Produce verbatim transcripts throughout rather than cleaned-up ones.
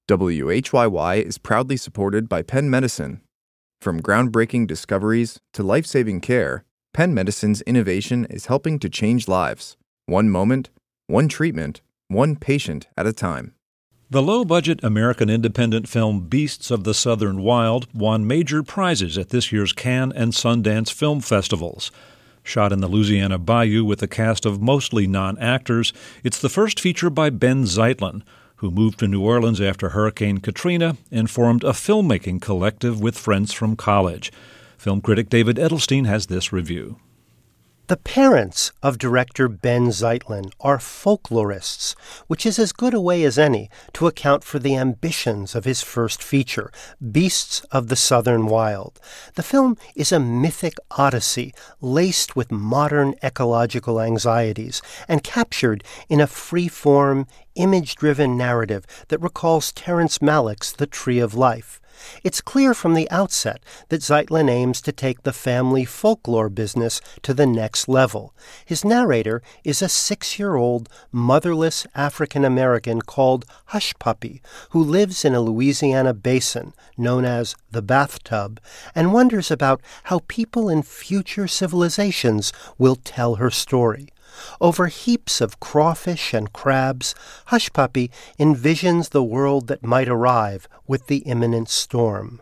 W H Y Y is proudly supported by Penn Medicine. From groundbreaking discoveries to life-saving care, Penn Medicine's innovation is helping to change lives, one moment, one treatment, one patient at a time. The low-budget American independent film Beasts of the Southern Wild won major prizes at this year's Cannes and Sundance film festivals. Shot in the Louisiana Bayou with a cast of mostly non-actors, it's the first feature by Ben Zeitlin, who moved to New Orleans after Hurricane Katrina and formed a filmmaking collective with friends from college. Film critic David Edelstein has this review. The parents of director Ben Zeitlin are folklorists, which is as good a way as any to account for the ambitions of his first feature, Beasts of the Southern Wild. The film is a mythic odyssey laced with modern ecological anxieties and captured in a free-form, image-driven narrative that recalls Terrence Malick's The Tree of Life. It's clear from the outset that Zeitlin aims to take the family folklore business to the next level. His narrator is a six-year-old motherless African-American called Hushpuppi, who lives in a Louisiana basin known as the Bathtub, and wonders about how people in future civilizations will tell her story. Over heaps of crawfish and crabs, Hushpuppi envisions the world that might arrive with the imminent storm.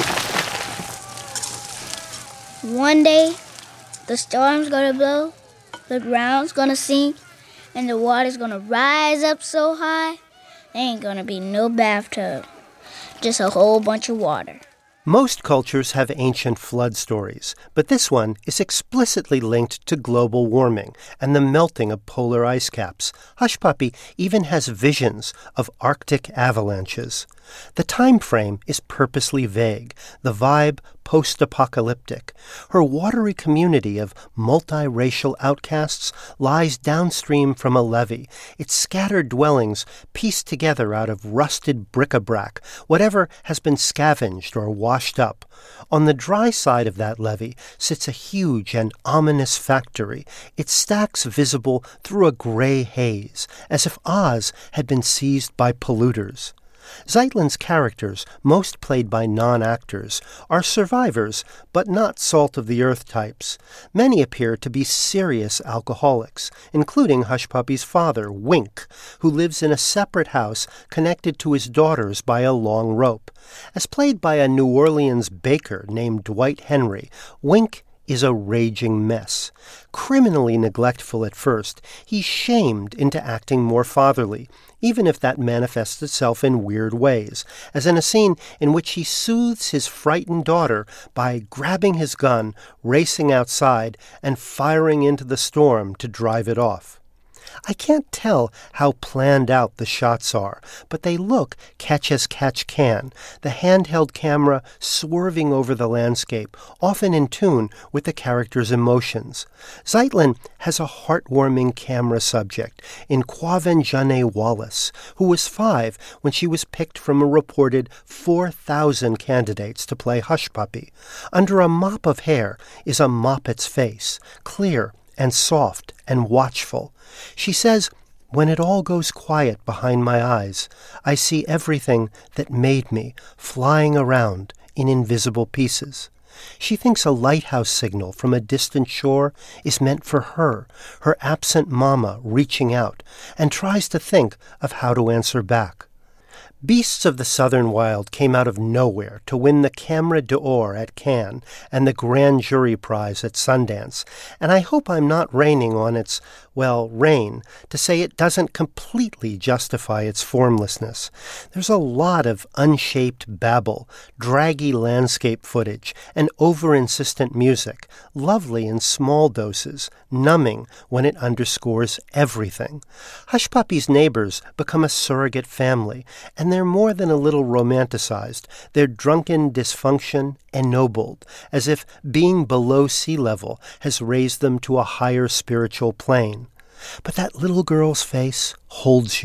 One day, the storm's gonna blow, the ground's gonna sink, and the water's gonna rise up so high, there ain't gonna be no bathtub, just a whole bunch of water. Most cultures have ancient flood stories, but this one is explicitly linked to global warming and the melting of polar ice caps. Hushpuppi even has visions of Arctic avalanches. The time frame is purposely vague, the vibe post-apocalyptic. Her watery community of multiracial outcasts lies downstream from a levee, its scattered dwellings pieced together out of rusted bric-a-brac, whatever has been scavenged or washed up. On the dry side of that levee sits a huge and ominous factory, its stacks visible through a gray haze, as if Oz had been seized by polluters. Zeitlin's characters, most played by non-actors, are survivors, but not salt-of-the-earth types. Many appear to be serious alcoholics, including Hushpuppi's father, Wink, who lives in a separate house connected to his daughters by a long rope. As played by a New Orleans baker named Dwight Henry, Wink is a raging mess. Criminally neglectful at first, he's shamed into acting more fatherly, even if that manifests itself in weird ways, as in a scene in which he soothes his frightened daughter by grabbing his gun, racing outside, and firing into the storm to drive it off. I can't tell how planned out the shots are, but they look catch as catch can, the handheld camera swerving over the landscape, often in tune with the character's emotions. Zeitlin has a heartwarming camera subject in Quvenzhané Wallis, who was five when she was picked from a reported four thousand candidates to play Hushpuppi. Under a mop of hair is a moppet's face, clear and soft and watchful. She says, "When it all goes quiet behind my eyes, I see everything that made me flying around in invisible pieces." She thinks a lighthouse signal from a distant shore is meant for her, her absent mama reaching out, and tries to think of how to answer back. Beasts of the Southern Wild came out of nowhere to win the Camera d'Or at Cannes and the Grand Jury Prize at Sundance, and I hope I'm not raining on its, well, rain, to say it doesn't completely justify its formlessness. There's a lot of unshaped babble, draggy landscape footage, and over-insistent music, lovely in small doses, numbing when it underscores everything. Hushpuppi's neighbors become a surrogate family, and they're more than a little romanticized. Their drunken dysfunction ennobled, as if being below sea level has raised them to a higher spiritual plane. But that little girl's face holds you.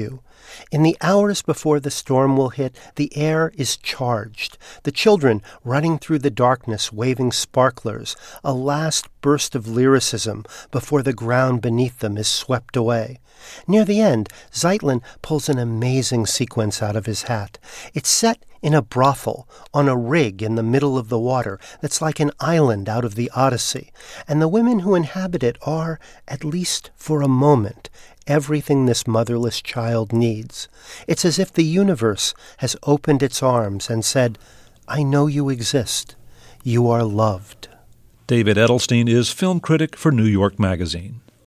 In the hours before the storm will hit, the air is charged. The children running through the darkness waving sparklers, a last burst of lyricism before the ground beneath them is swept away. Near the end, Zeitlin pulls an amazing sequence out of his hat. It's set in a brothel on a rig in the middle of the water that's like an island out of the Odyssey, and the women who inhabit it are, at least for a moment, everything this motherless child needs. It's as if the universe has opened its arms and said, "I know you exist. You are loved." David Edelstein is film critic for New York Magazine.